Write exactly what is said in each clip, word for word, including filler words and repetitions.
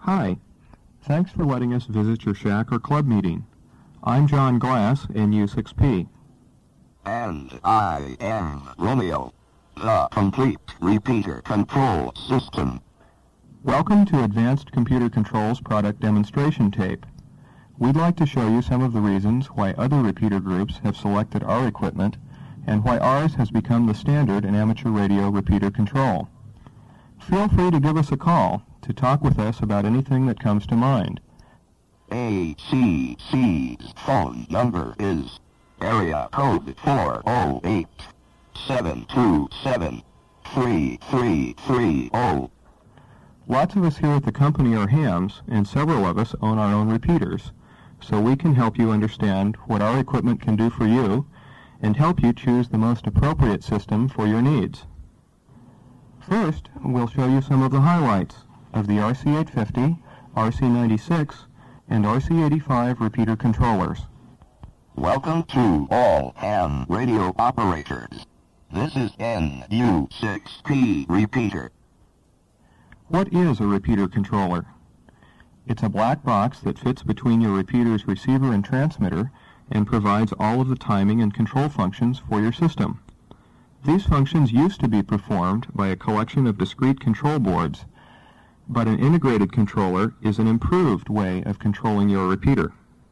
Hi, thanks for letting us visit your shack or club meeting. I'm John Glass, N U six P. And I am Romeo, the complete repeater control system. Welcome to Advanced Computer Controls product demonstration tape. We'd like to show you some of the reasons why other repeater groups have selected our equipment and why ours has become the standard in amateur radio repeater control. Feel free to give us a call to talk with us about anything that comes to mind. A C C's phone number is area code four oh eight, seven two seven, three three three oh. Lots of us here at the company are hams, and several of us own our own repeaters, so we can help you understand what our equipment can do for you and help you choose the most appropriate system for your needs. First, we'll show you some of the highlights of the R C eight fifty, R C ninety-six, and R C eighty-five repeater controllers. Welcome to all ham radio operators. This is N U six P repeater. What is a repeater controller? It's a black box that fits between your repeater's receiver and transmitter and provides all of the timing and control functions for your system. These functions used to be performed by a collection of discrete control boards, but an integrated controller is an improved way of controlling your repeater.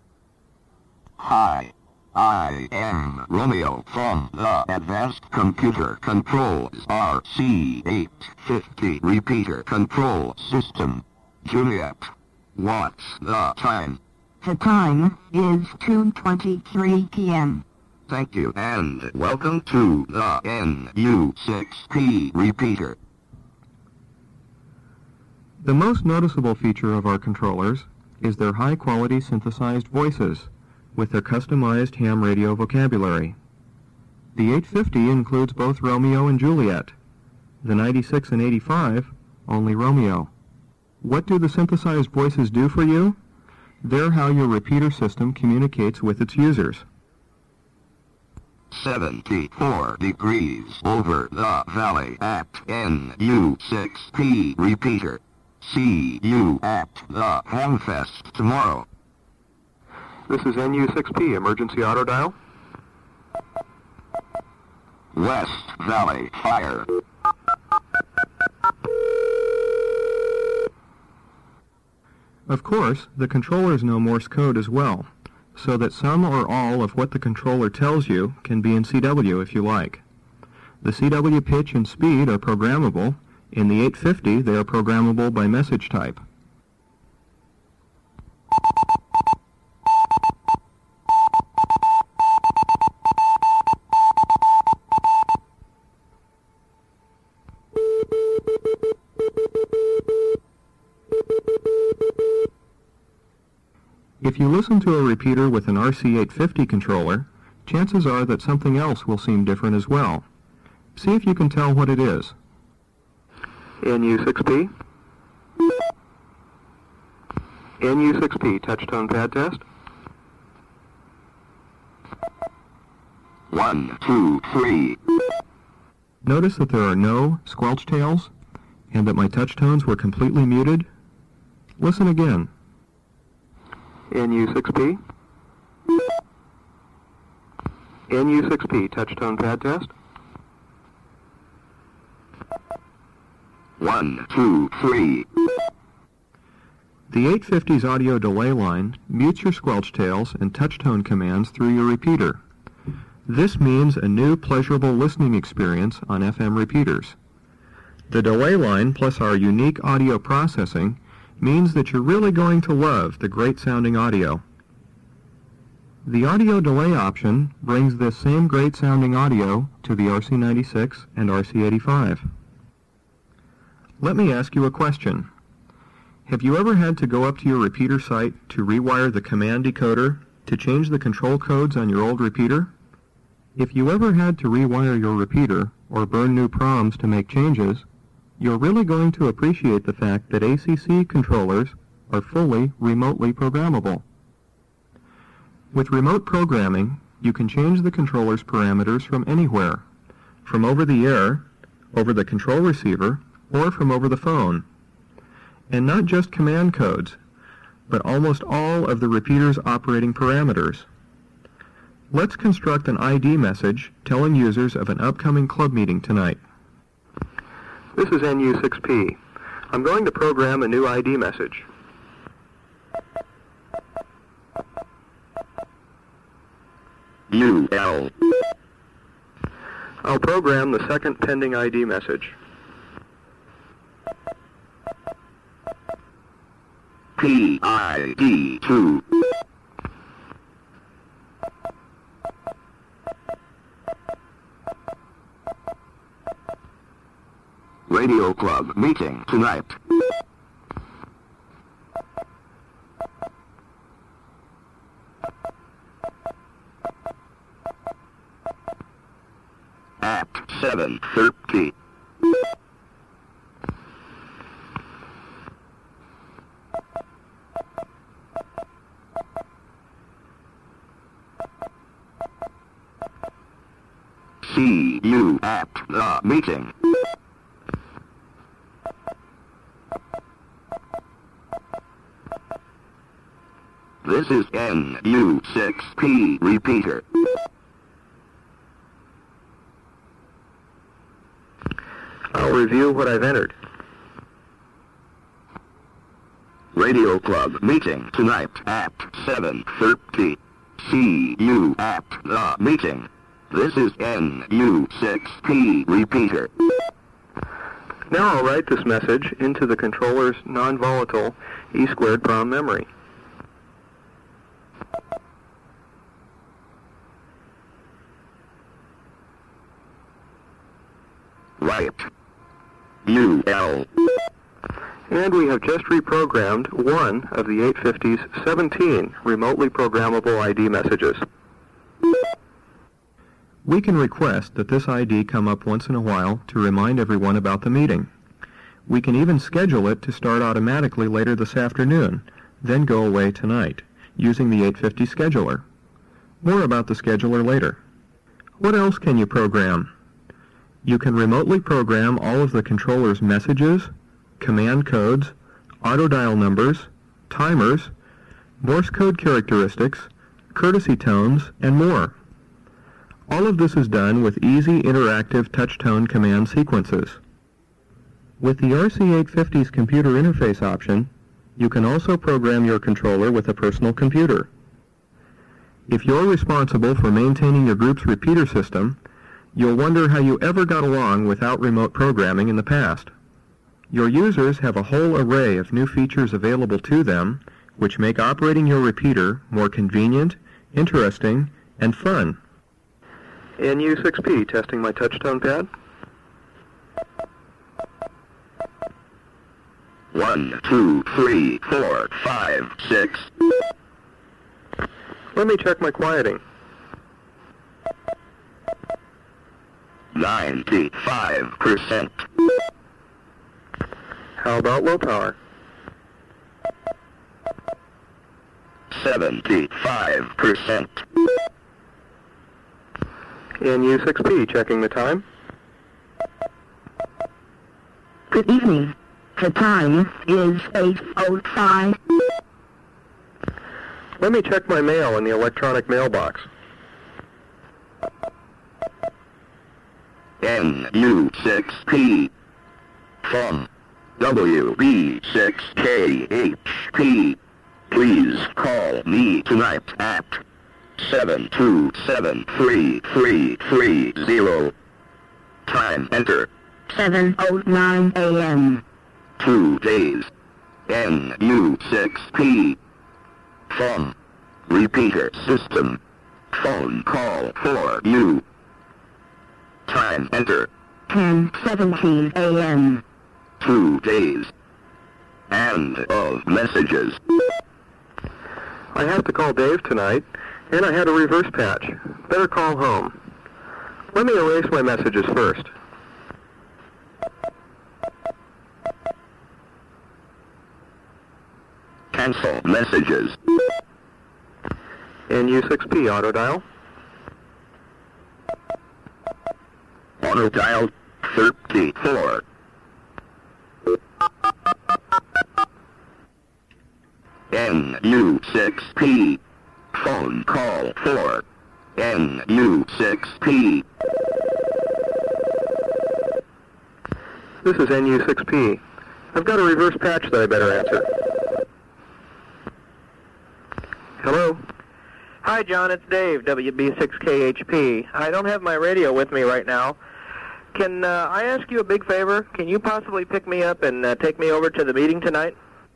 Hi, I am Romeo from the Advanced Computer Controls R C eight fifty repeater control system. Juliet, what's the time? The time is two twenty-three p m Thank you and welcome to the N U six P repeater. The most noticeable feature of our controllers is their high-quality synthesized voices with their customized ham radio vocabulary. The eight fifty includes both Romeo and Juliet. The ninety-six and eighty-five, only Romeo. What do the synthesized voices do for you? They're how your repeater system communicates with its users. seventy-four degrees over the valley at N U six P repeater. See you at the Hamfest tomorrow. This is N U six P, emergency auto dial. West Valley Fire. Of course, the controllers know Morse code as well, so that some or all of what the controller tells you can be in C W if you like. The C W pitch and speed are programmable. In the eight fifty, they are programmable by message type. If you listen to a repeater with an R C eight fifty controller, chances are that something else will seem different as well. See if you can tell what it is. N U six P. N U six P, touch-tone pad test. One, two, three. Notice that there are no squelch tails and that my touch tones were completely muted. Listen again. N U six P. N U six P, touch-tone pad test. One, two, three. The eight fifty's audio delay line mutes your squelch tails and touch-tone commands through your repeater. This means a new pleasurable listening experience on F M repeaters. The delay line plus our unique audio processing means that you're really going to love the great-sounding audio. The audio delay option brings this same great-sounding audio to the R C ninety-six and R C eighty-five. Let me ask you a question. Have you ever had to go up to your repeater site to rewire the command decoder to change the control codes on your old repeater? If you ever had to rewire your repeater or burn new proms to make changes, you're really going to appreciate the fact that A C C controllers are fully remotely programmable. With remote programming, you can change the controller's parameters from anywhere, from over the air, over the control receiver, or from over the phone. and not just command codes, but almost all of the repeater's operating parameters. Let's construct an I D message telling users of an upcoming club meeting tonight. This is N U six P. I'm going to program a new I D message. U L. I'll program the second pending I D message. P I D two. Radio Club meeting tonight. At seven thirty. See you at the meeting. This is N U six P repeater. I'll review what I've entered. Radio Club meeting tonight at seven thirty. See you at the meeting. This is N U six P repeater. Now I'll write this message into the controller's non-volatile E squared prom memory. Write U L. And we have just reprogrammed one of the eight fifty's seventeen remotely programmable I D messages. We can request that this I D come up once in a while to remind everyone about the meeting. We can even schedule it to start automatically later this afternoon, then go away tonight, using the eight fifty scheduler. More about the scheduler later. What else can you program? You can remotely program all of the controller's messages, command codes, auto dial numbers, timers, Morse code characteristics, courtesy tones, and more. All of this is done with easy interactive touch-tone command sequences. With the R C eight fifty's computer interface option, you can also program your controller with a personal computer. If you're responsible for maintaining your group's repeater system, you'll wonder how you ever got along without remote programming in the past. Your users have a whole array of new features available to them, which make operating your repeater more convenient, interesting, and fun. N U six P, testing my touch-tone pad. One, two, three, four, five, six. Let me check my quieting. Ninety-five percent. How about low power? Seventy-five percent. N U six P, checking the time. Good evening. The time is eight oh five. Let me check my mail in the electronic mailbox. N U six P. From W B six K H P. Please call me tonight at seven two seven three three three zero. Time enter. seven oh nine a m Two days. N U six P. From repeater system. Phone call for you. Time enter. ten seventeen a m Two days. End of messages. I have to call Dave tonight, and I had a reverse patch. Better call home. Let me erase my messages first. Cancel messages. N U six P auto dial. Auto dial thirty-four. N U six P. Phone call for N U six P. This is N U six P. I've got a reverse patch that I better answer. Hello? Hi, John. It's Dave, W B six K H P. I don't have my radio with me right now. Can uh, I ask you a big favor? Can you possibly pick me up and uh, take me over to the meeting tonight?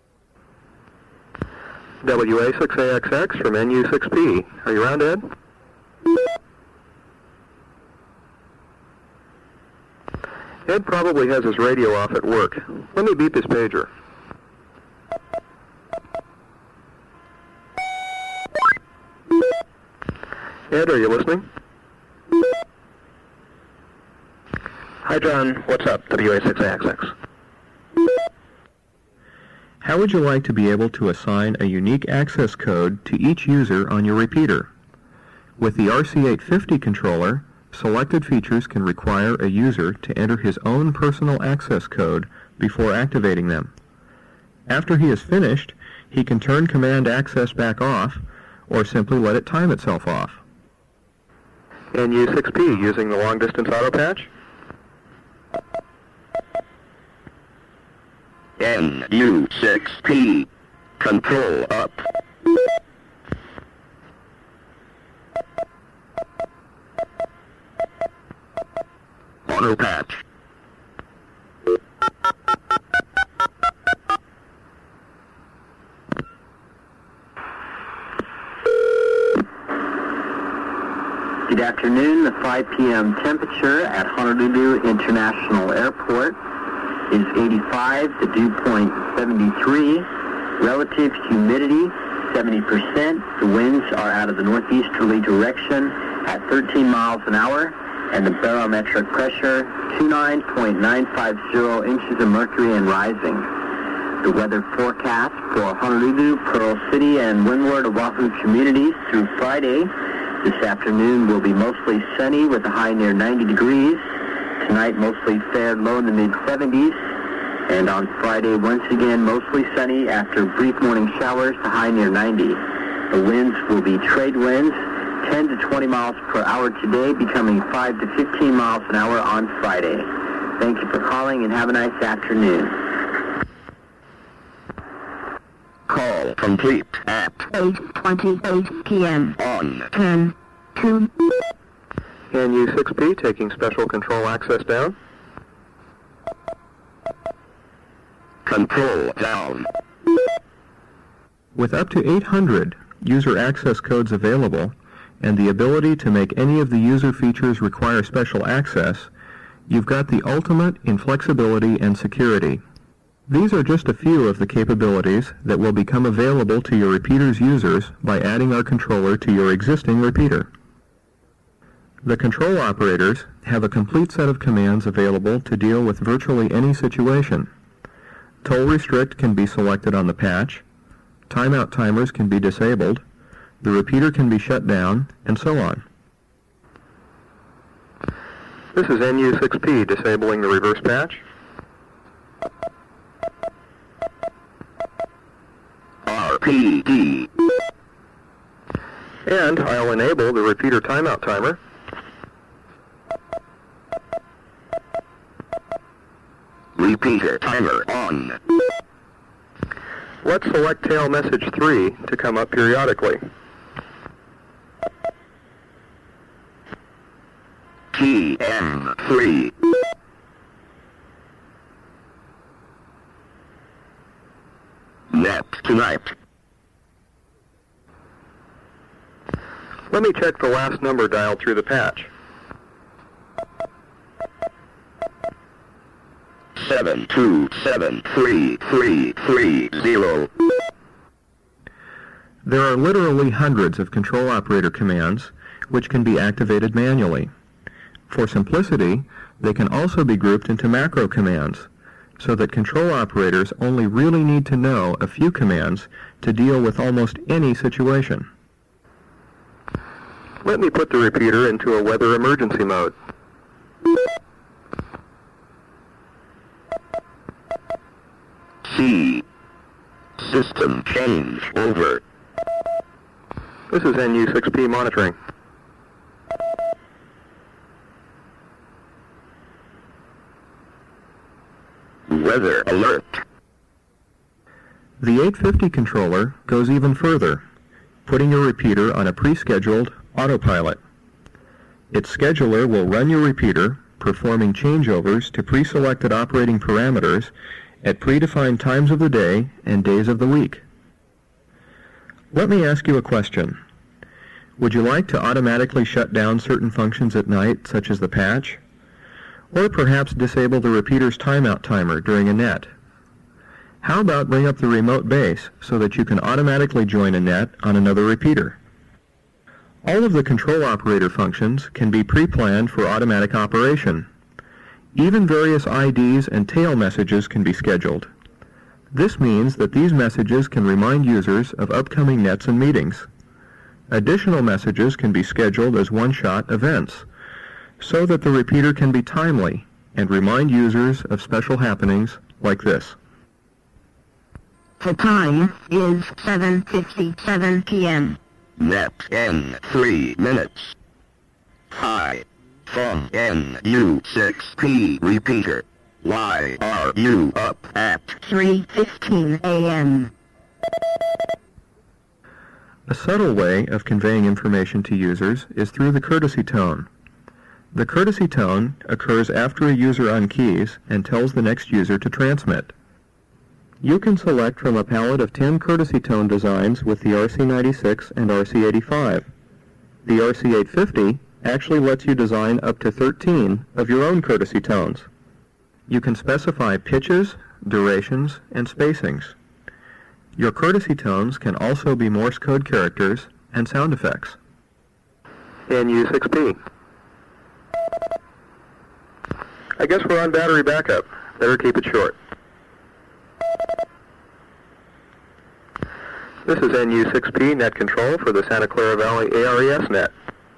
W A six A X X from N U six P. Are you around, Ed? Ed probably has his radio off at work. Let me beep his pager. Ed, are you listening? Hi, John. What's up? W A six A X X. How would you like to be able to assign a unique access code to each user on your repeater? With the R C eight fifty controller, selected features can require a user to enter his own personal access code before activating them. After he is finished, he can turn command access back off or simply let it time itself off. N U six P using the long-distance auto patch? N U six P. Control up. Auto patch. Good afternoon. The five p m temperature at Honolulu International Airport is eighty-five, the dew point seventy-three, relative humidity seventy percent. The winds are out of the northeasterly direction at thirteen miles an hour, and the barometric pressure twenty-nine point nine five zero inches of mercury and rising. The weather forecast for Honolulu, Pearl City, and Windward Oahu communities through Friday. This afternoon will be mostly sunny with a high near ninety degrees. Tonight mostly fair low in the mid seventies. And on Friday once again mostly sunny after brief morning showers to high near ninety. The winds will be trade winds, ten to twenty miles per hour today, becoming five to fifteen miles an hour on Friday. Thank you for calling and have a nice afternoon. Call complete at eight twenty-eight p m on ten two. N U six P taking special control access down. Control down. With up to eight hundred user access codes available and the ability to make any of the user features require special access, you've got the ultimate in flexibility and security. These are just a few of the capabilities that will become available to your repeater's users by adding our controller to your existing repeater. The control operators have a complete set of commands available to deal with virtually any situation. Toll restrict can be selected on the patch, timeout timers can be disabled, the repeater can be shut down, and so on. This is N U six P disabling the reverse patch. R P D. And I'll enable the repeater timeout timer. Repeater timer on. Let's select tail message three to come up periodically. T M three. Net tonight. Let me check the last number dialed through the patch. Seven two seven three three three zero. There are literally hundreds of control operator commands which can be activated manually. For simplicity, they can also be grouped into macro commands, so that control operators only really need to know a few commands to deal with almost any situation. Let me put the repeater into a weather emergency mode. C system change over. This is N U six P monitoring. Weather alert. The eight fifty controller goes even further, putting your repeater on a pre-scheduled autopilot. Its scheduler will run your repeater, performing changeovers to pre-selected operating parameters at predefined times of the day and days of the week. Let me ask you a question. Would you like to automatically shut down certain functions at night, such as the patch? Or perhaps disable the repeater's timeout timer during a net? How about bring up the remote base so that you can automatically join a net on another repeater? All of the control operator functions can be pre-planned for automatic operation. Even various I Ds and tail messages can be scheduled. This means that these messages can remind users of upcoming nets and meetings. Additional messages can be scheduled as one-shot events, so that the repeater can be timely and remind users of special happenings like this. The time is seven fifty-seven p m Net in three minutes. Hi. From N U six P repeater. Why are you up at three fifteen a m? A subtle way of conveying information to users is through the courtesy tone. The courtesy tone occurs after a user unkeys and tells the next user to transmit. You can select from a palette of ten courtesy tone designs with the R C ninety-six and R C eighty-five. The R C eight fifty actually lets you design up to thirteen of your own courtesy tones. You can specify pitches, durations, and spacings. Your courtesy tones can also be Morse code characters and sound effects. N U six P. I guess we're on battery backup. Better keep it short. This is N U six P net control for the Santa Clara Valley A R E S net.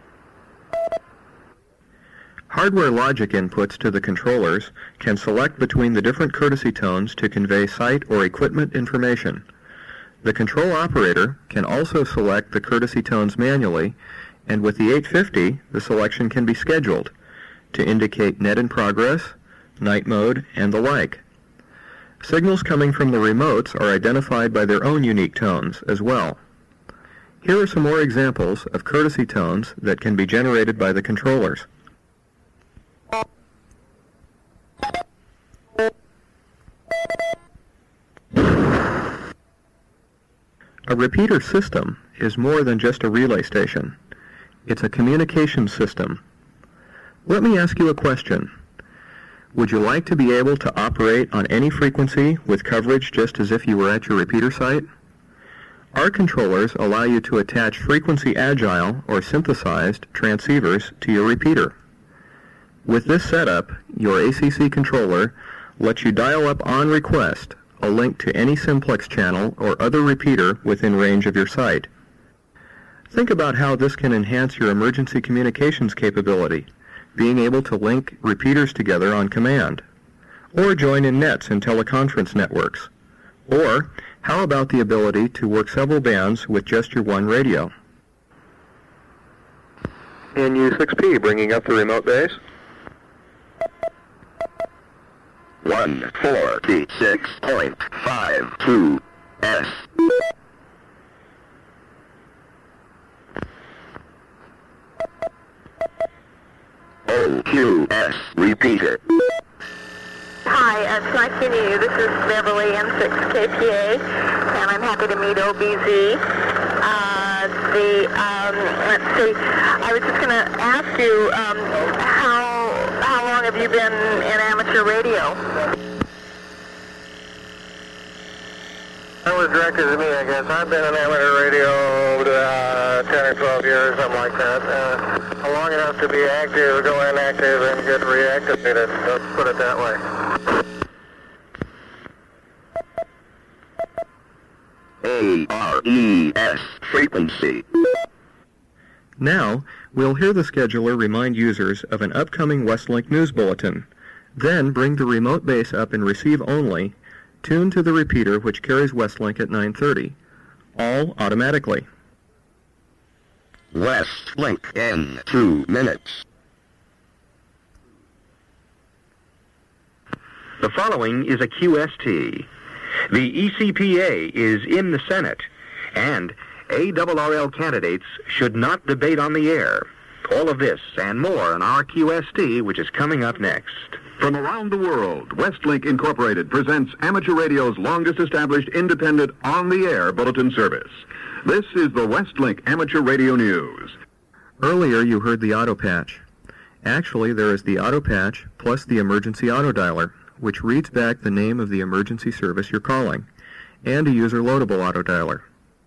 Hardware logic inputs to the controllers can select between the different courtesy tones to convey site or equipment information. The control operator can also select the courtesy tones manually, and with the eight fifty, the selection can be scheduled to indicate net in progress, night mode, and the like. Signals coming from the remotes are identified by their own unique tones as well. Here are some more examples of courtesy tones that can be generated by the controllers. A repeater system is more than just a relay station. It's a communications system. Let me ask you a question. Would you like to be able to operate on any frequency with coverage just as if you were at your repeater site? Our controllers allow you to attach frequency agile or synthesized transceivers to your repeater. With this setup, your A C C controller lets you dial up on request a link to any simplex channel or other repeater within range of your site. Think about how this can enhance your emergency communications capability, being able to link repeaters together on command, or join in nets and teleconference networks. Or, how about the ability to work several bands with just your one radio? N U six P bringing up the remote base. one forty-six point five two S. O Q S repeater. Hi, uh, it's nice meeting you. This is Beverly M six K P A, and I'm happy to meet O B Z. Uh, the, um, let's see, I was just going to ask you, um, how how long have you been in amateur radio? That was directed to me, I guess. I've been in amateur radio uh, ten or twelve years, something like that. Uh, long enough to be active, go inactive, and get reactivated. Let's put it that way. A R E S frequency. Now, we'll hear the scheduler remind users of an upcoming Westlink news bulletin, then bring the remote base up in receive only, Tune to the repeater which carries Westlink at nine thirty. All automatically. Westlink in two minutes. The following is a Q S T. The E C P A is in the Senate, and A R R L candidates should not debate on the air. All of this and more on our Q S T, which is coming up next. From around the world, Westlink Incorporated presents amateur radio's longest established independent on-the-air bulletin service. This is the Westlink Amateur Radio News. Earlier you heard the auto patch. Actually, there is the auto patch plus the emergency auto dialer, which reads back the name of the emergency service you're calling, and a user-loadable auto dialer.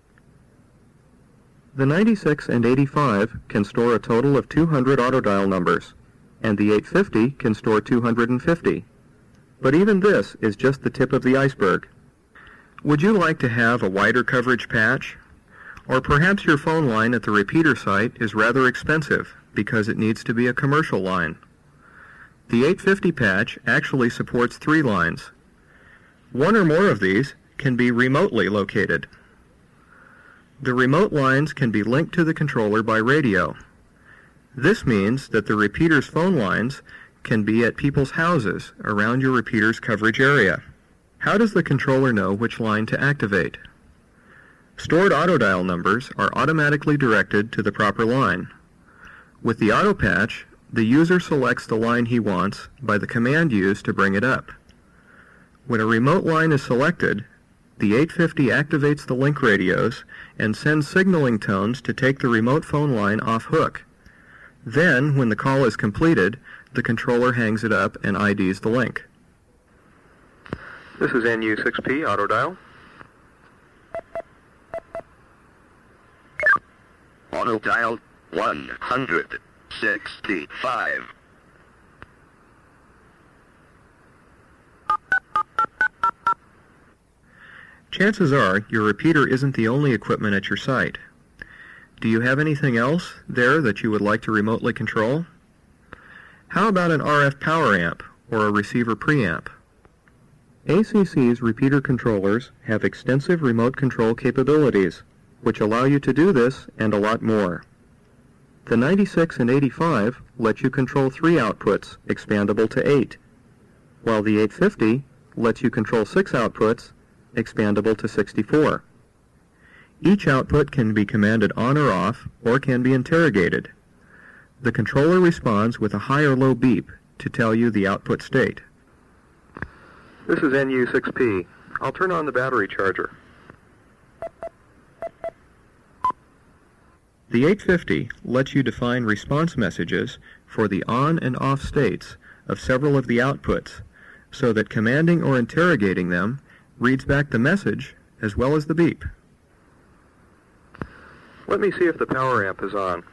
The ninety-six and eighty-five can store a total of two hundred auto dial numbers, and the eight fifty can store two hundred fifty. But even this is just the tip of the iceberg. Would you like to have a wider coverage patch? Or perhaps your phone line at the repeater site is rather expensive because it needs to be a commercial line. The eight fifty patch actually supports three lines. One or more of these can be remotely located. The remote lines can be linked to the controller by radio. This means that the repeater's phone lines can be at people's houses around your repeater's coverage area. How does the controller know which line to activate? Stored auto dial numbers are automatically directed to the proper line. With the auto patch, the user selects the line he wants by the command used to bring it up. When a remote line is selected, the eight fifty activates the link radios and sends signaling tones to take the remote phone line off hook. Then, when the call is completed, the controller hangs it up and I Ds the link. This is N U six P auto dial. Auto dial one hundred sixty-five. Chances are your repeater isn't the only equipment at your site. Do you have anything else there that you would like to remotely control? How about an R F power amp or a receiver preamp? A C C's repeater controllers have extensive remote control capabilities, which allow you to do this and a lot more. The ninety-six and eighty-five let you control three outputs, expandable to eight, while the eight fifty lets you control six outputs, expandable to sixty-four. Each output can be commanded on or off, or can be interrogated. The controller responds with a high or low beep to tell you the output state. This is N U six P. I'll turn on the battery charger. The eight fifty lets you define response messages for the on and off states of several of the outputs, so that commanding or interrogating them reads back the message as well as the beep. Let me see if the power amp is on.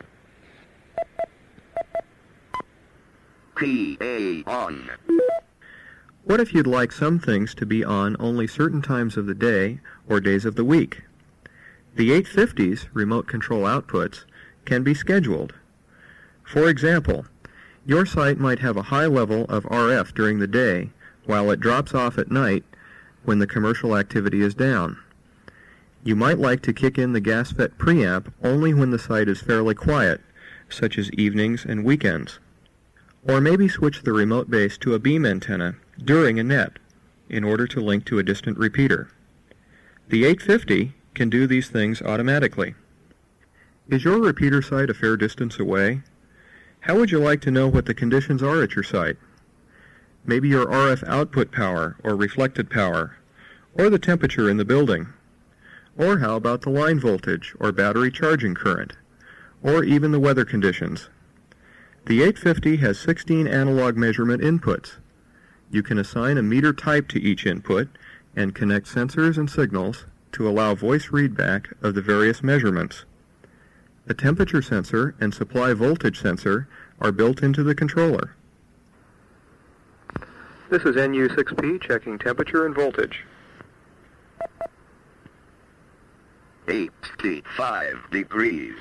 P A on. What if you'd like some things to be on only certain times of the day or days of the week? The eight fifty's remote control outputs can be scheduled. For example, your site might have a high level of R F during the day while it drops off at night when the commercial activity is down. You might like to kick in the GasFET preamp only when the site is fairly quiet, such as evenings and weekends. Or maybe switch the remote base to a beam antenna during a net in order to link to a distant repeater. The eight fifty can do these things automatically. Is your repeater site a fair distance away? How would you like to know what the conditions are at your site? Maybe your R F output power or reflected power, or the temperature in the building. Or how about the line voltage or battery charging current, or even the weather conditions? The eight fifty has sixteen analog measurement inputs. You can assign a meter type to each input and connect sensors and signals to allow voice readback of the various measurements. A temperature sensor and supply voltage sensor are built into the controller. This is N U six P checking temperature and voltage. eighty-five degrees.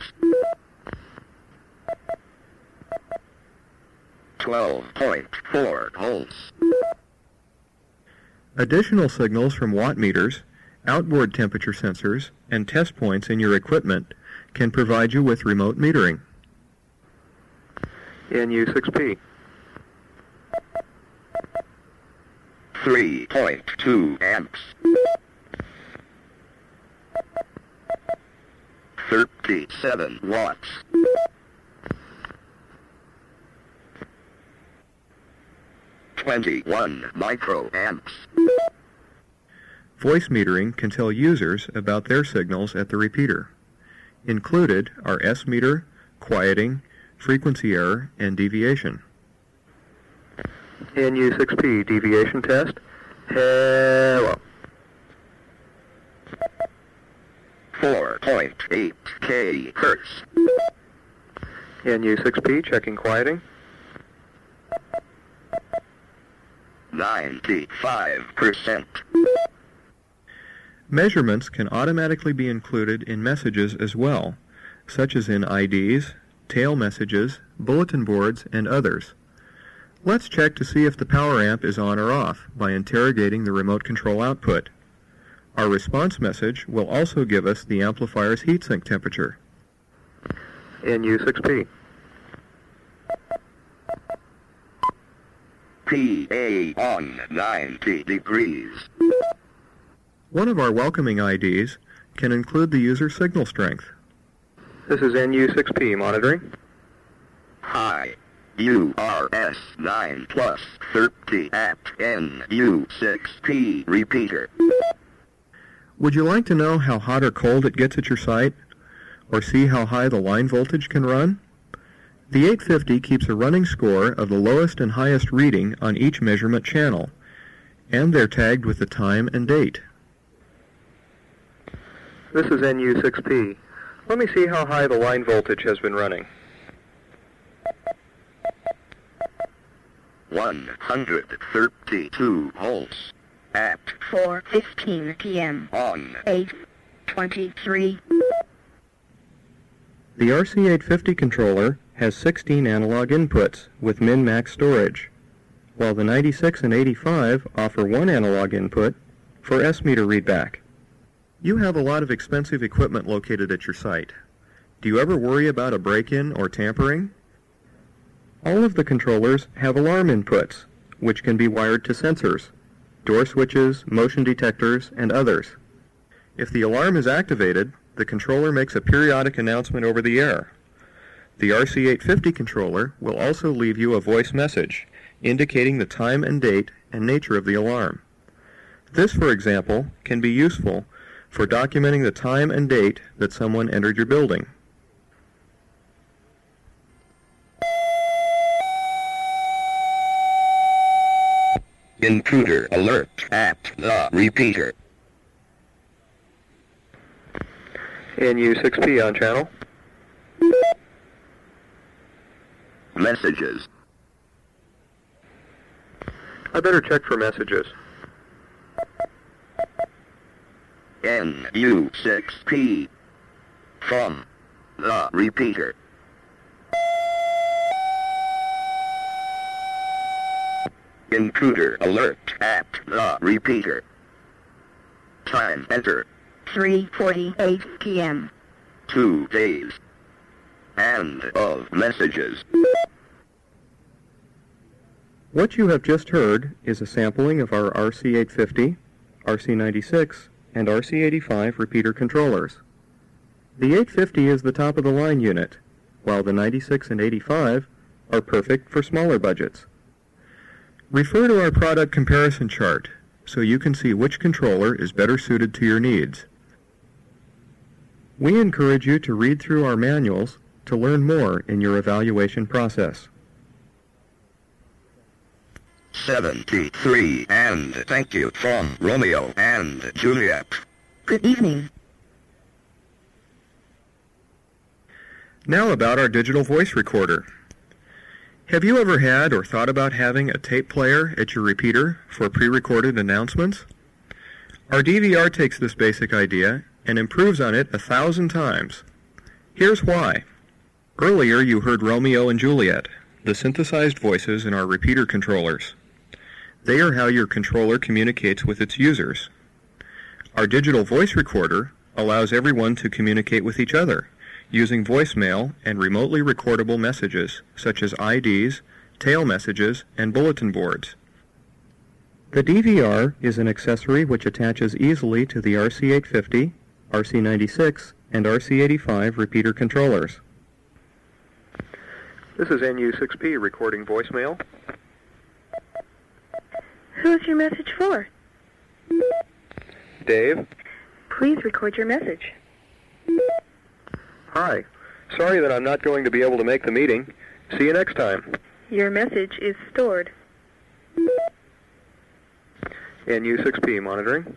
twelve point four volts. Additional signals from watt meters, outboard temperature sensors, and test points in your equipment can provide you with remote metering. N U six P. three point two amps. thirty-seven watts. twenty-one microamps. Voice metering can tell users about their signals at the repeater. Included are S-meter, quieting, frequency error, and deviation. N U six P deviation test. Hello. four point eight kilohertz. N U six P checking quieting. ninety-five percent. Measurements can automatically be included in messages as well, such as in I Ds, tail messages, bulletin boards, and others. Let's check to see if the power amp is on or off by interrogating the remote control output. Our response message will also give us the amplifier's heatsink temperature. N U six P. P A on ninety degrees. One of our welcoming I Ds can include the user's signal strength. This is N U six P monitoring. High. U R S nine plus thirty at N U six P repeater. Would you like to know how hot or cold it gets at your site, or see how high the line voltage can run? The eight fifty keeps a running score of the lowest and highest reading on each measurement channel, and they're tagged with the time and date. This is N U six P. Let me see how high the line voltage has been running. one hundred thirty-two volts at four fifteen p m on eight twenty-three. The R C eight fifty controller has sixteen analog inputs with min-max storage, while the ninety-six and eighty-five offer one analog input for S-meter readback. You have a lot of expensive equipment located at your site. Do you ever worry about a break-in or tampering? All of the controllers have alarm inputs, which can be wired to sensors, door switches, motion detectors, and others. If the alarm is activated, the controller makes a periodic announcement over the air. The R C eight fifty controller will also leave you a voice message indicating the time and date and nature of the alarm. This, for example, can be useful for documenting the time and date that someone entered your building. Intruder alert at the repeater. N U six P on channel. Messages. I better check for messages. N U six P from the repeater. Intruder alert at the repeater. Time enter. three forty-eight p m Two days. End of messages. What you have just heard is a sampling of our R C eight fifty, R C ninety-six, and R C eighty-five repeater controllers. The eight fifty is the top-of-the-line unit, while the ninety-six and eighty-five are perfect for smaller budgets. Refer to our product comparison chart so you can see which controller is better suited to your needs. We encourage you to read through our manuals to learn more in your evaluation process. seventy-three and thank you from Romeo and Juliet. Good evening. Now about our digital voice recorder. Have you ever had or thought about having a tape player at your repeater for pre-recorded announcements? Our D V R takes this basic idea and improves on it a thousand times. Here's why. Earlier you heard Romeo and Juliet, the synthesized voices in our repeater controllers. They are how your controller communicates with its users. Our digital voice recorder allows everyone to communicate with each other using voicemail and remotely recordable messages such as I Ds, tail messages, and bulletin boards. The D V R is an accessory which attaches easily to the R C eight fifty, R C ninety-six, and R C eighty-five repeater controllers. This is N U six P recording voicemail. Who's your message for? Dave? Please record your message. Hi. Sorry that I'm not going to be able to make the meeting. See you next time. Your message is stored. N U six P monitoring.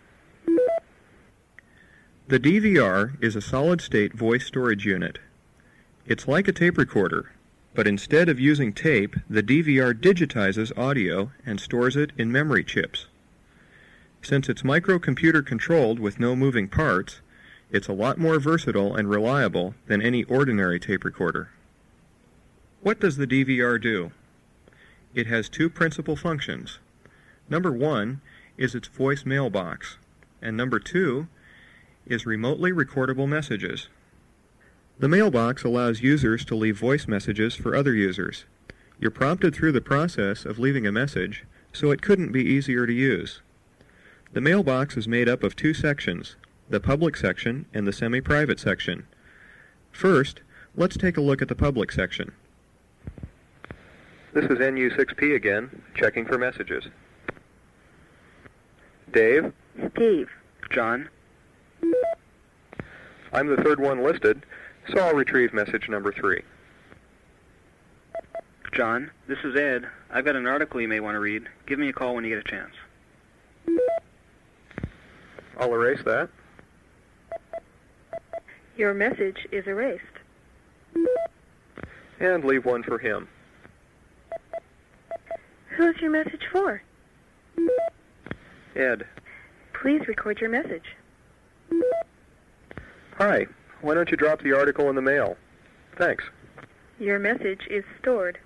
The D V R is a solid-state voice storage unit. It's like a tape recorder, but instead of using tape, the D V R digitizes audio and stores it in memory chips. Since it's microcomputer controlled with no moving parts, it's a lot more versatile and reliable than any ordinary tape recorder. What does the D V R do? It has two principal functions. Number one is its voice mailbox, and number two is remotely recordable messages. The mailbox allows users to leave voice messages for other users. You're prompted through the process of leaving a message, so it couldn't be easier to use. The mailbox is made up of two sections, the public section and the semi-private section. First, let's take a look at the public section. This is N U six P again, checking for messages. Dave? Steve. John? I'm the third one listed, so I'll retrieve message number three. John, this is Ed. I've got an article you may want to read. Give me a call when you get a chance. I'll erase that. Your message is erased. And leave one for him. Who's your message for? Ed. Please record your message. Hi. Why don't you drop the article in the mail? Thanks. Your message is stored.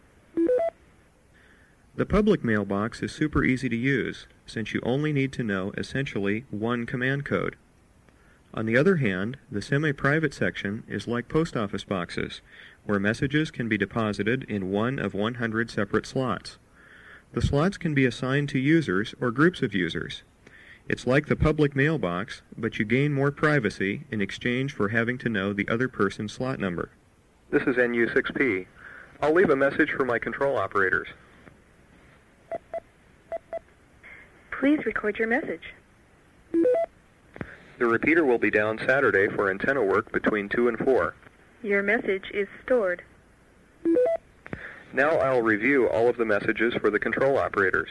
The public mailbox is super easy to use, since you only need to know essentially one command code. On the other hand, the semi-private section is like post office boxes, where messages can be deposited in one of one hundred separate slots. The slots can be assigned to users or groups of users. It's like the public mailbox, but you gain more privacy in exchange for having to know the other person's slot number. This is N U six P. I'll leave a message for my control operators. Please record your message. The repeater will be down Saturday for antenna work between two and four. Your message is stored. Now I'll review all of the messages for the control operators.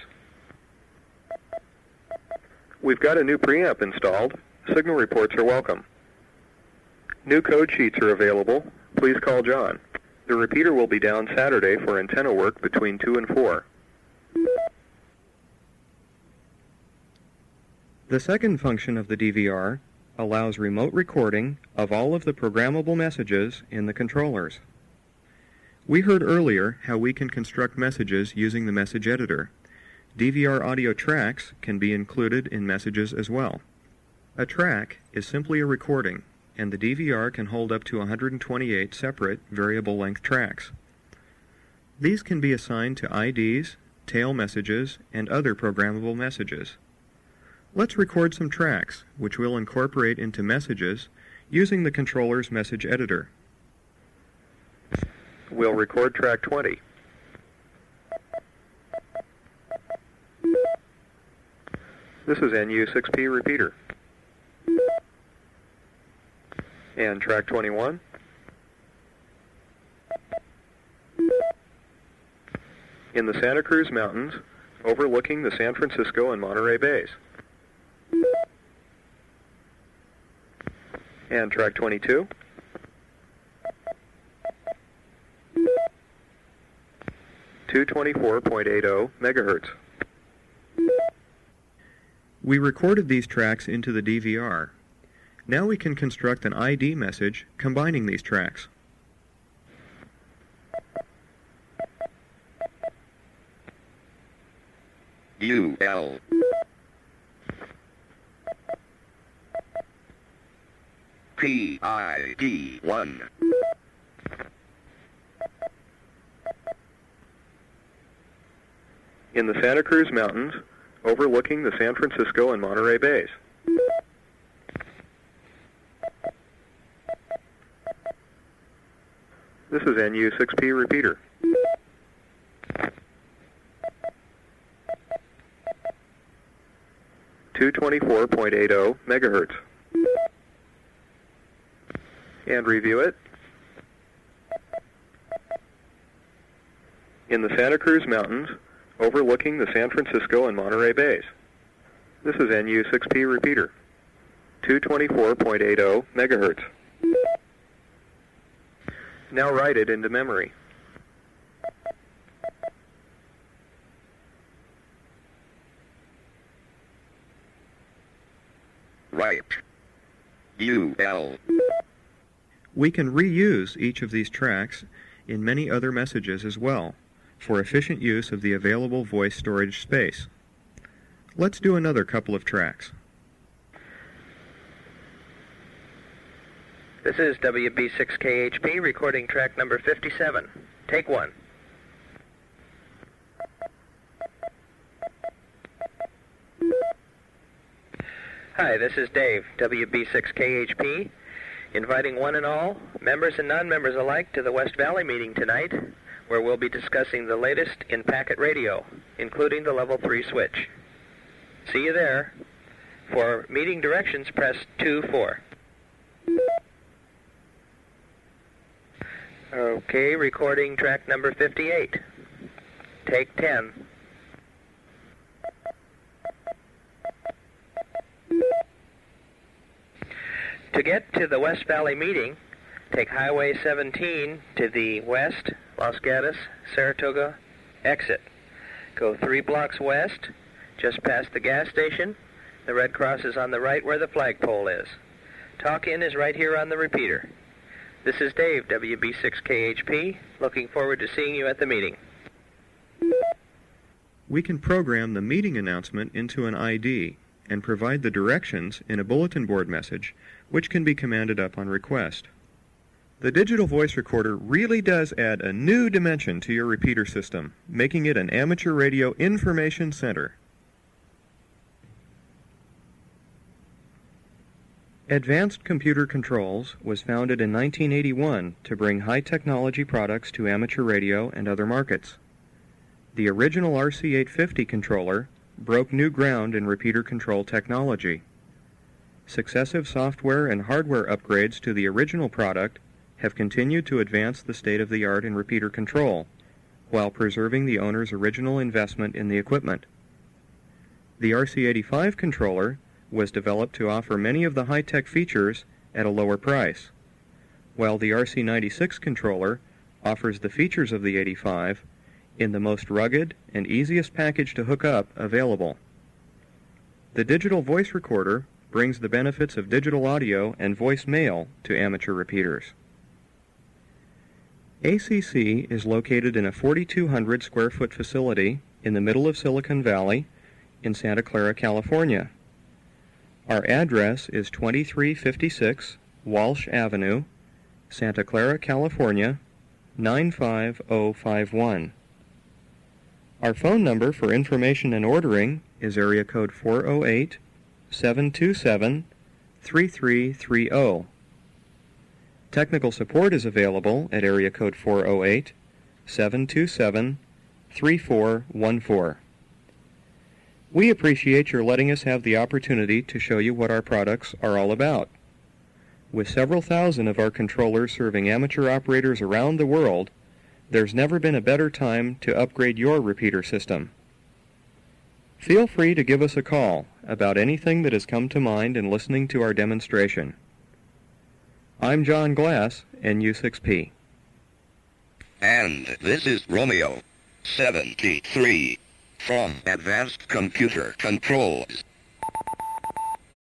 We've got a new preamp installed. Signal reports are welcome. New code sheets are available. Please call John. The repeater will be down Saturday for antenna work between two and four. The second function of the D V R allows remote recording of all of the programmable messages in the controllers. We heard earlier how we can construct messages using the message editor. D V R audio tracks can be included in messages as well. A track is simply a recording, and the D V R can hold up to one hundred twenty-eight separate variable length tracks. These can be assigned to I Ds, tail messages, and other programmable messages. Let's record some tracks, which we'll incorporate into messages using the controller's message editor. We'll record track twenty. This is N U six P repeater. And track twenty-one. In the Santa Cruz Mountains, overlooking the San Francisco and Monterey Bays. And track twenty-two. two twenty-four point eight zero megahertz. We recorded these tracks into the D V R. Now we can construct an I D message combining these tracks. U L. P I D one. In the Santa Cruz Mountains, overlooking the San Francisco and Monterey Bays. This is N U six P repeater. two twenty-four point eight zero megahertz. And review it. In the Santa Cruz Mountains, overlooking the San Francisco and Monterey Bays. This is N U six P repeater. two twenty-four point eight zero megahertz. Now write it into memory. Right. U L. We can reuse each of these tracks in many other messages as well, for efficient use of the available voice storage space. Let's do another couple of tracks. This is W B six K H P recording track number fifty-seven. Take one. Hi, this is Dave, W B six K H P, inviting one and all, members and non-members alike, to the West Valley meeting tonight, where we'll be discussing the latest in packet radio, including the level three switch. See you there. For meeting directions, press two four. Okay, recording track number fifty-eight. Take ten. To get to the West Valley meeting, take Highway seventeen to the west, Los Gatos, Saratoga exit. Go three blocks west, just past the gas station. The Red Cross is on the right where the flagpole is. Talk-in is right here on the repeater. This is Dave, W B six K H P, looking forward to seeing you at the meeting. We can program the meeting announcement into an I D and provide the directions in a bulletin board message, which can be commanded up on request. The digital voice recorder really does add a new dimension to your repeater system, making it an amateur radio information center. Advanced Computer Controls was founded in nineteen eighty-one to bring high-technology products to amateur radio and other markets. The original R C eight fifty controller broke new ground in repeater control technology. Successive software and hardware upgrades to the original product have continued to advance the state-of-the-art in repeater control, while preserving the owner's original investment in the equipment. The R C eighty-five controller was developed to offer many of the high-tech features at a lower price, while the R C ninety-six controller offers the features of the eighty-five in the most rugged and easiest package to hook up available. The digital voice recorder brings the benefits of digital audio and voicemail to amateur repeaters. A C C is located in a forty-two hundred square foot facility in the middle of Silicon Valley in Santa Clara, California. Our address is twenty-three fifty-six Walsh Avenue, Santa Clara, California, nine five zero five one. Our phone number for information and ordering is area code four oh eight, seven two seven, three three three zero. Technical support is available at area code four oh eight, seven two seven, three four one four. We appreciate your letting us have the opportunity to show you what our products are all about. With several thousand of our controllers serving amateur operators around the world, there's never been a better time to upgrade your repeater system. Feel free to give us a call about anything that has come to mind in listening to our demonstration. I'm John Glass, N U six P. And this is Romeo seventy-three from Advanced Computer Controls.